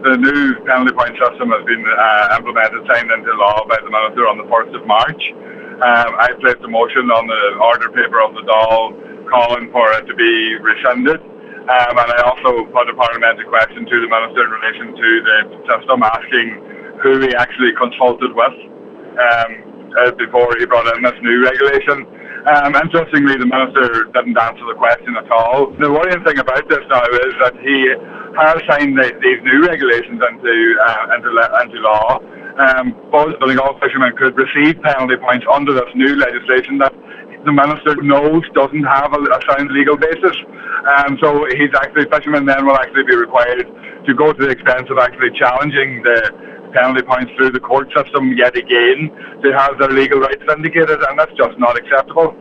the new penalty point system has been implemented, signed into law by the Minister on the 1st of March. I placed a motion on the order paper of the Dáil calling for it to be rescinded. And I also put a parliamentary question to the Minister in relation to the system, asking who he actually consulted with before he brought in this new regulation. Interestingly, the Minister didn't answer the question at all. The worrying thing about this now is that he has signed these new regulations into law. Building all fishermen could receive penalty points under this new legislation that the Minister knows doesn't have a sound legal basis. So fishermen then will actually be required to go to the expense of actually challenging the penalty points through the court system yet again to have their legal rights vindicated, and that's just not acceptable.